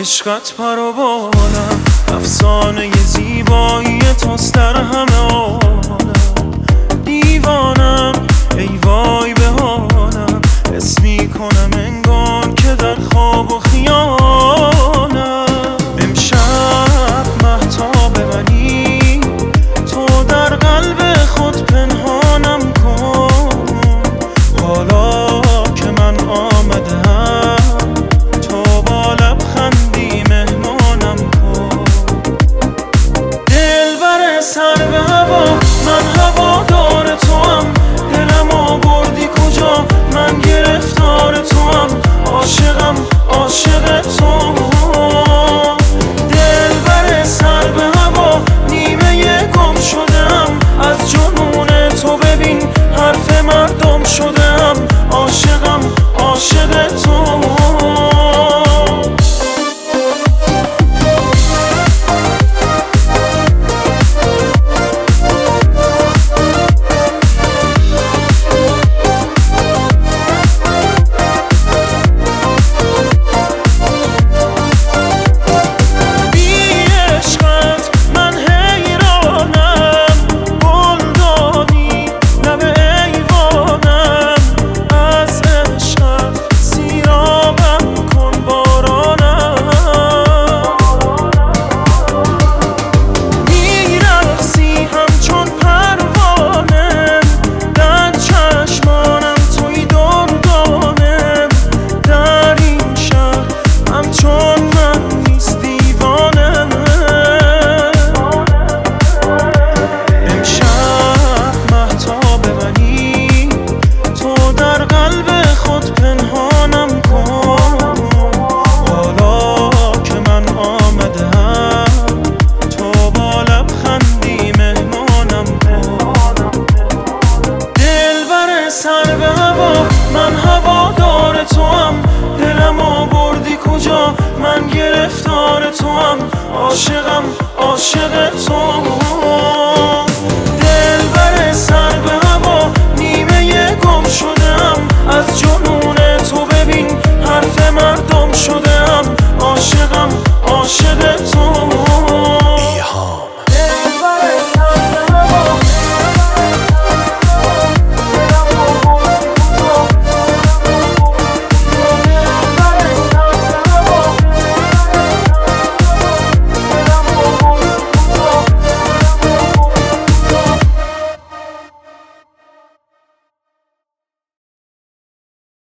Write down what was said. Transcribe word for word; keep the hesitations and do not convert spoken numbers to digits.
عشقت پر و بالم، افسانه زیبایی توست در همه عالم. دیوانم ای وای به حالم، حس میکنم انگار که در خواب و خیالم. امشب مهتاب منی، تو در قلب خود پنهانم کن. حالا که من آمدم، تو با لبخندی مهمانم کن. دلبر سر به هوا، من هوادار توام. دلم آوردی کجا، من گرفتار توام. عاشقم عاشق تو. دلبر سر به هوا، نیمه گم شدم از جنون تو. ببین حرف مردم شدم، عاشقم